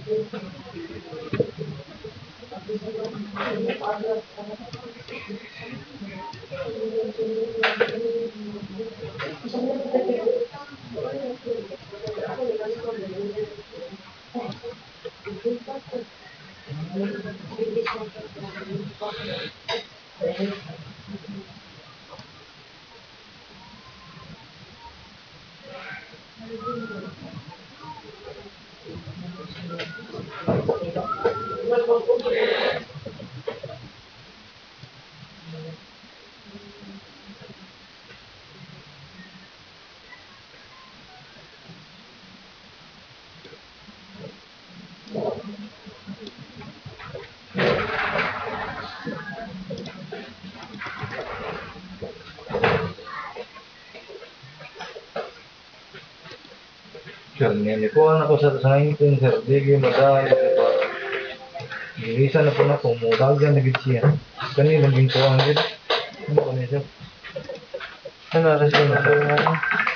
Sir, nilikuhan ako sa ngipin, sir. Di kayo madali, diba? Nilisa na po na po, mutagan na gid siya. Kanina naging kuhan gid. Ano ba niya, sir? Ano, resume na po.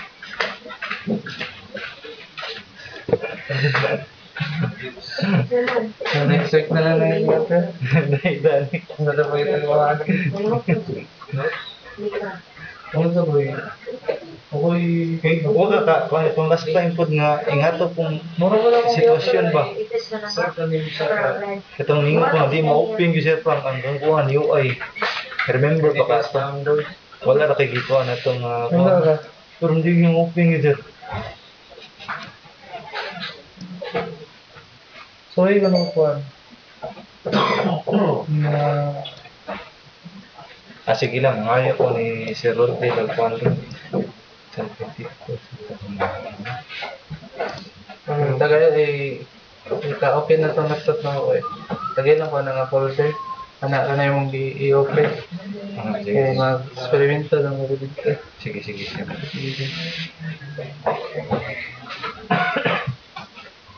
Next week na lang na yung water. Dahil-dahil. Ano na po ito yung mga ano? Ano to po yun? Ako'y, wala ka, kung last time po nga, ingato pong Mura mo lang sitwasyon ba? Sa kanin sa Itong ningo ko, di ma-open yung sir Frank, hanggang kuhan, UI. Remember ba ka ito? Wala na kay gikuhan na itong, Ano ka? pero hindi yung open yung sir. So, yun ano po. Sige lang, ngayon ko ni Sir Rodney Lagpuan rin. Tagal eh, ika-open na itong laptop na ako eh. Tagay lang ko na nga folder. Anak na yung i-open. Sige, Kaya mag-experimento lang ako dito. sige, sige. Sige.